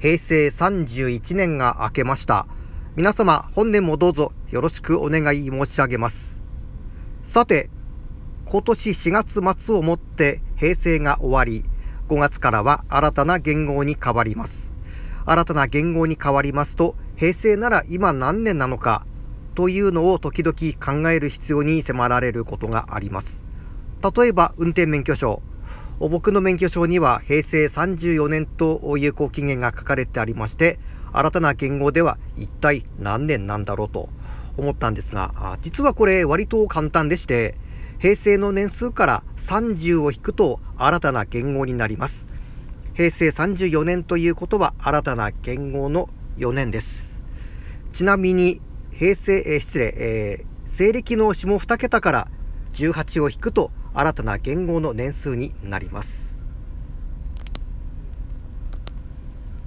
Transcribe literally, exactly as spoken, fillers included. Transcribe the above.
へいせいさんじゅういちねんが明けました。皆様、本年もどうぞよろしくお願い申し上げます。さて、今年しがつ末をもって平成が終わり、ごがつからは新たな元号に変わります。新たな元号に変わりますと、平成なら今何年なのかというのを時々考える必要に迫られることがあります。例えば運転免許証。僕の免許証にはへいせいさんじゅうよねんと有効期限が書かれてありまして、新たな元号では一体何年なんだろうと思ったんですが、実はこれ割と簡単でして、平成の年数からさんじゅうを引くと新たな元号になります。へいせいさんじゅうよねんということは新たな元号のよねんです。ちなみに平成、えー、失礼、えー、西暦の下に桁からじゅうはちを引くと新たな元号の年数になります。